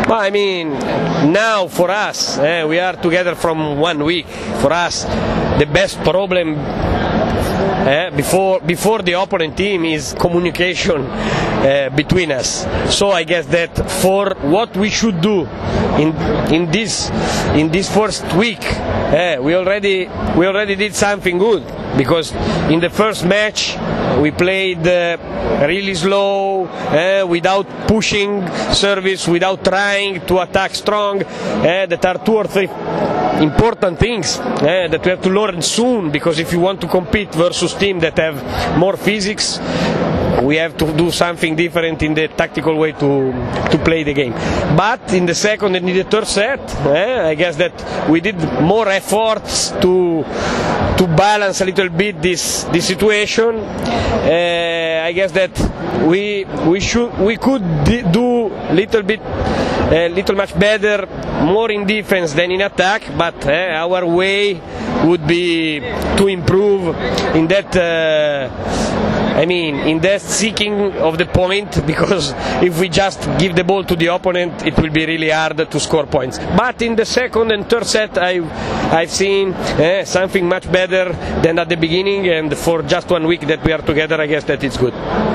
Well, I mean, now for us, we are together from 1 week. For us, the best problem before the opponent team is communication between us. So I guess that for what we should do in this first week, we already did something good, because in the first match we played really slow, without pushing service, without trying to attack strong. That are 2 or 3 important things that we have to learn soon, because if you want to compete versus teams that have more physics, we have to do something different in the tactical way to play the game. But in the second and in the third set, I guess that we did more efforts to balance a little bit this situation. I guess that we could do little much better, more in defense than in attack, but our way would be to improve in that in that seeking of the point, because if we just give the ball to the opponent, it will be really hard to score points. But in the second and third set, I've seen something much better than at the beginning, and for just 1 week that we are together, I guess that it's good.